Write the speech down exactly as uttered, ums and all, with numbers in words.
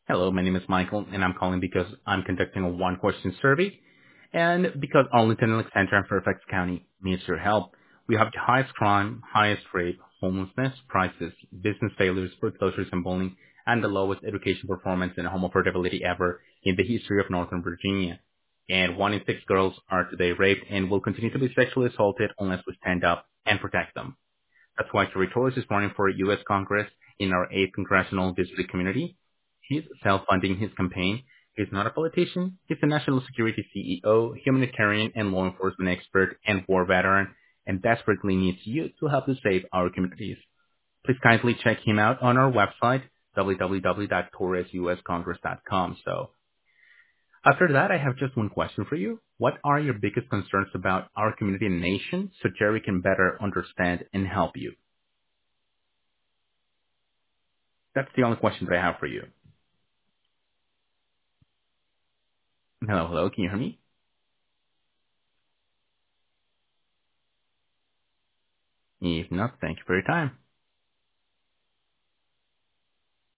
Hello, my name is Michael, and I'm calling because I'm conducting a one-question survey, and because Arlington, Alexandria, and Fairfax County needs your help. We have the highest crime, highest rape, homelessness, prices, business failures, foreclosures, and bullying, and the lowest education performance and home affordability ever in the history of Northern Virginia. And one in six girls are today raped and will continue to be sexually assaulted unless we stand up and protect them. That's why Terry Torres is running for U S Congress in our eighth Congressional District community. He's self-funding his campaign. He's not a politician. He's a national security C E O, humanitarian and law enforcement expert, and war veteran, and desperately needs you to help to save our communities. Please kindly check him out on our website, w w w dot torres u s congress dot com. So after that, I have just one question for you. What are your biggest concerns about our community and nation so Jerry can better understand and help you? That's the only question that I have for you. Hello, hello. Can you hear me? If not, thank you for your time.